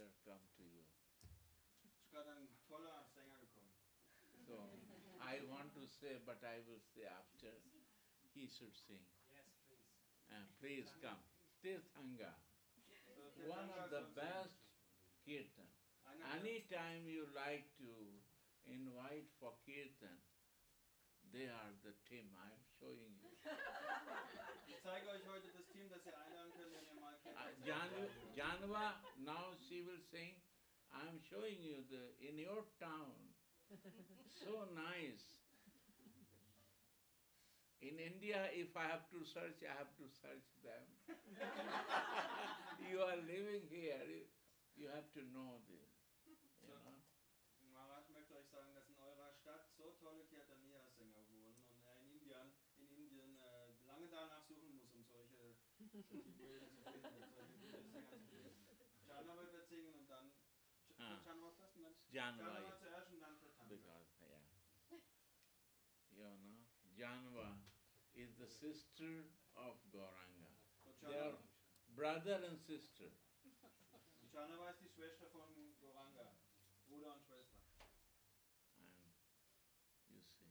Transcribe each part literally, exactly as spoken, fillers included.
singer come to you. Ist gerade ein toller Sänger gekommen. So I want to say, but I will say after he should sing. Yes, please. Uh, please come. Tirthanga, So, one of Tirthanga the soll best singen. kirtan. Einer der- Anytime you like to invite for kirtan, they are the team I am showing you. Ich zeige euch heute das Team, das ihr einladen könnt, wenn ihr mal Uh, Kirtan singt. Jan- Janva, now she will sing. I am showing you the in your town. So nice. In India, if I have to search, I have to search them. You are living here. You, you have to know this. You So, know? Maharaj möchte euch sagen, dass in eurer Stadt so tolle Kirtaniya-Sänger wohnen und er in Indien, in Indien äh, lange danach suchen muss, um solche, solche Bilder zu finden, solche gute Sänger zu finden. Janava wird singen und dann Ch- Ah. Janava first und dann Janva, Janava yeah. zuerst und dann Tirthanga. Because, yeah. You know, Janva is the sister of Gauranga. So, They are Janava, brother and sister. Janava ist die Schwester von Gauranga, Bruder und Schwester. And you see.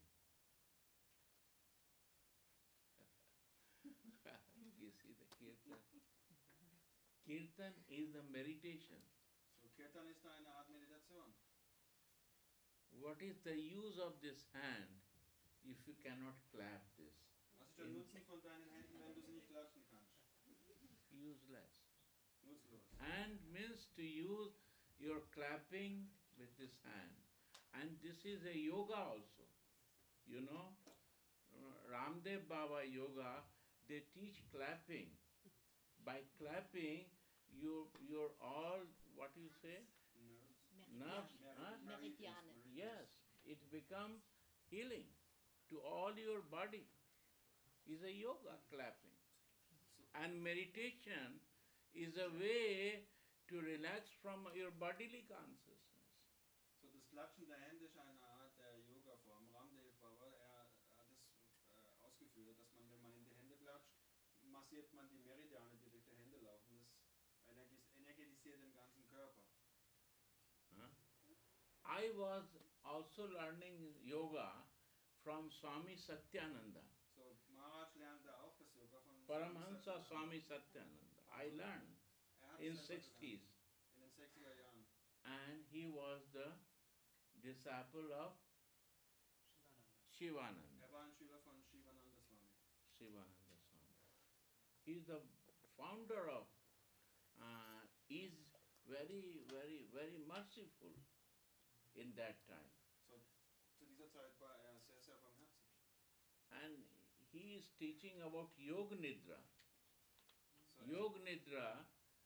You see the kirtan? Kirtan is the meditation. So, Kirtan ist eine Art Meditation. What is the use of this hand if you cannot clap this? Was ist der In- Nutzen von deinen Händen, wenn du sie nicht klatschen kannst? Useless. Nutzlos. And means to use your clapping with this hand. And this is a yoga also. You know, uh, Ramdev Baba yoga, they teach clapping. By clapping, your your all what you say Nerves. nerves, Meri- huh? Meridiane. Yes, it become healing to all your body. Is a yoga clapping. And meditation is a way to relax from your bodily consciousness. So, das Klatschen der Hände ist eine Art der Yoga-Form. Ramdev Baba, er hat es äh, ausgeführt, dass man, wenn man in die Hände klatscht, massiert man die Meridiane, die durch die Hände laufen. Das energis- energetisiert den ganzen Körper. Huh? I was also learning yoga from Swami Satyananda, So, Maharaj lernte auch das Yoga von Paramahansa Swami Swami Satyananda. I learned Er hat in es selber sixties, gelernt, in den sechziger Jahren. and he was the disciple of Shivananda. Shivananda. Er war ein Schüler von Shivananda Swami. Shivananda Swami. He is the founder of, uh, is very, very, very merciful in that time. So, zu dieser Zeit war er sehr, sehr barmherzig. And he is teaching about Yoga Nidra. So, er- Yoga Nidra,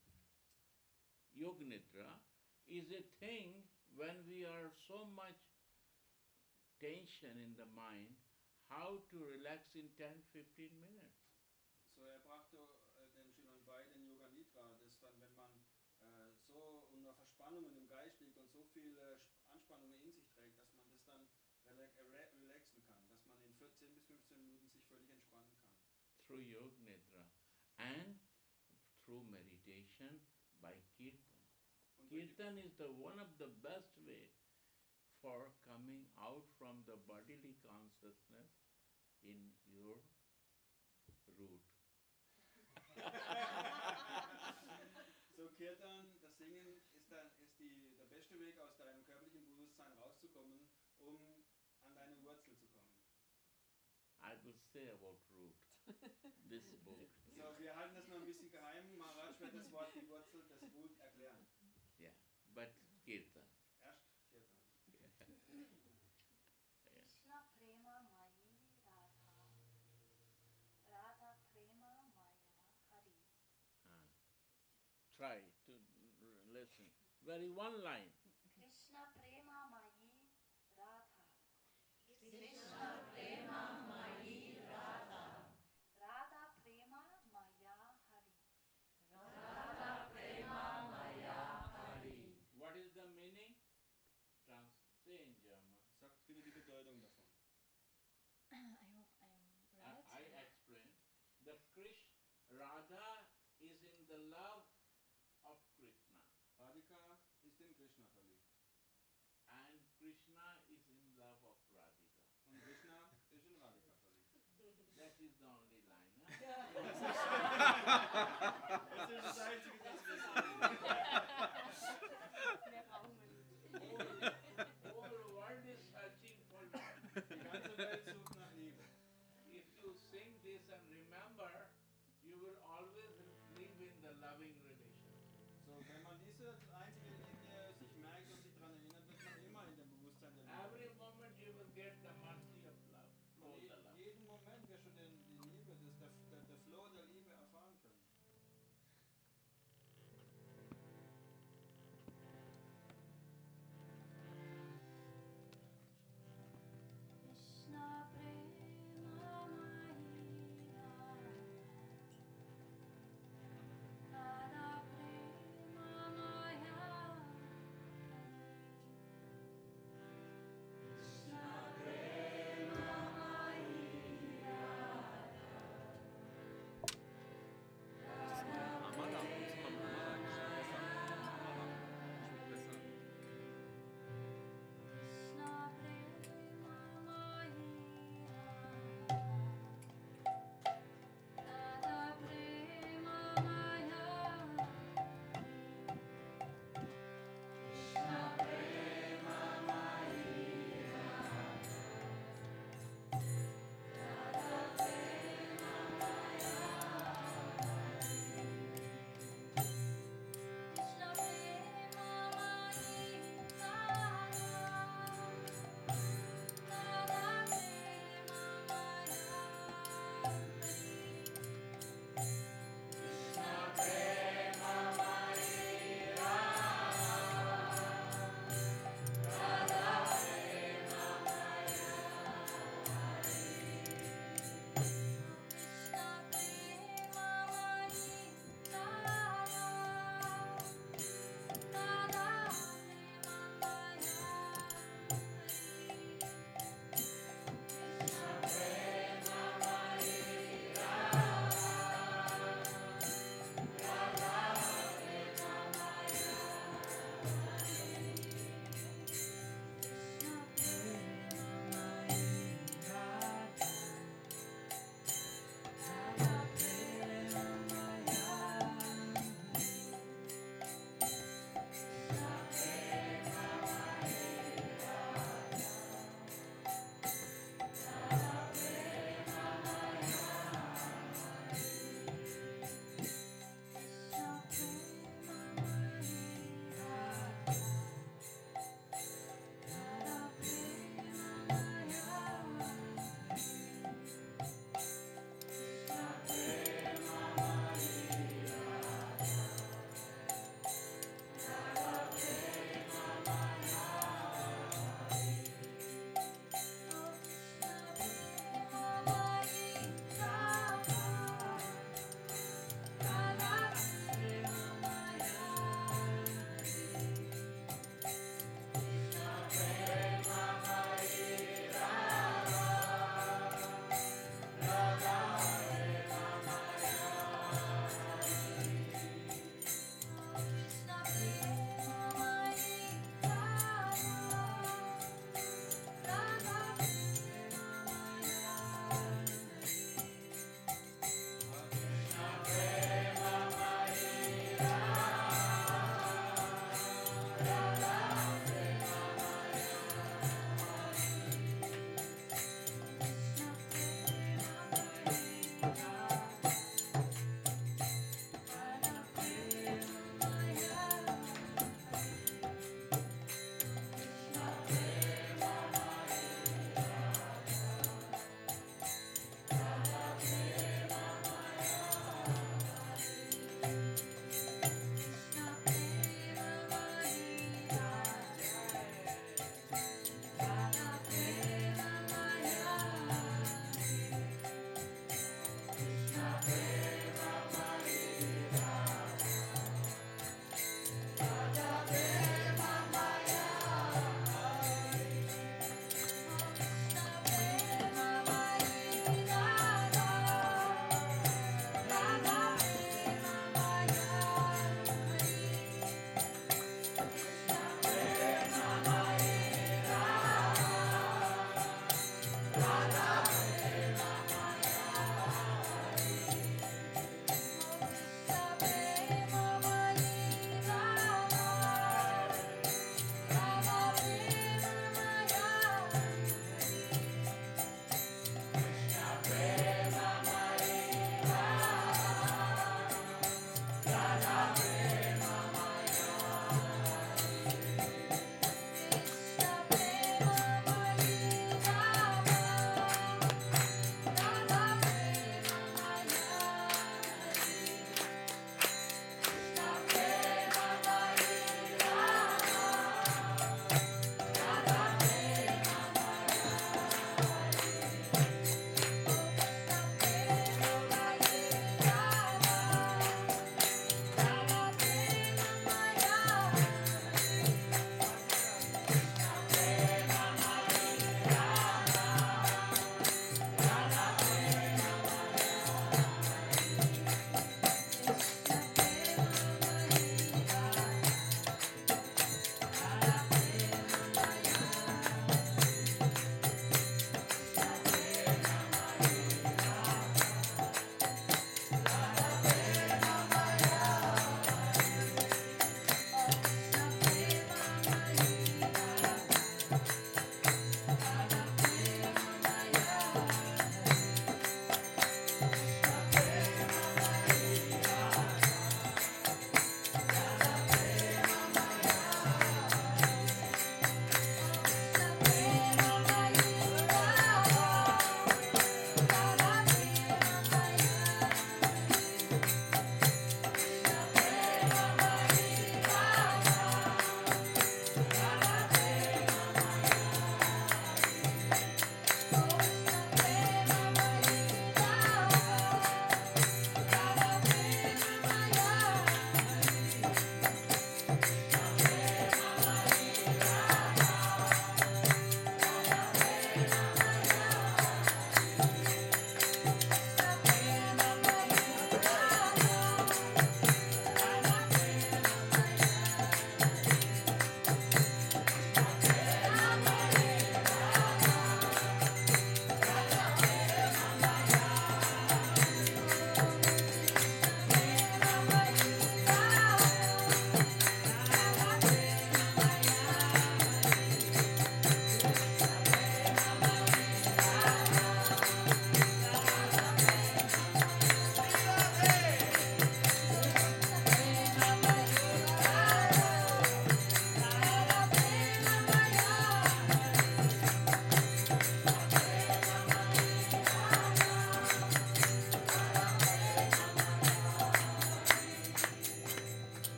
Yoga Nidra is a thing when we are so much tension in the mind, how to relax in ten fifteen minutes. So, er brachte äh, den Schülern bei, den Yoga Nidra, das dann, wenn man äh, so unter Verspannungen im Geist liegt und so viele Sp- Anspannungen in sich trägt, dass man das dann rela rela relaxen kann, dass man in vierzehn bis fünfzehn Minuten sich völlig entspannen kann. Through Yoga Nidra and through meditation by Kirtan. Und durch die, Kirtan is the one of the best way for coming out from the bodily consciousness in your root. so Kirtan, das Singen ist, dann, ist die, der beste Weg aus deinem körperlichen Bewusstsein rauszukommen, um an deine Wurzel zu kommen. I will say about root. This book. So, wir halten das noch ein bisschen geheim. Maharaj wird das Wort die Wurzel, das Root erklären. Yeah, but Kirtan. Erst Kirtan. Krishna prema mayi radha, radha prema maya hari. Ah. Try to l- listen. Very one line. Krishna prema mayi radha, Krishna prema mayi radha, radha prema maya hari. radha prema maya hari. What is the meaning? Trans say in German. Sagt bitte die Bedeutung davon. I hope I am I, I right. explain. The Krish Radha is in the love of Krishna. Radhika is the only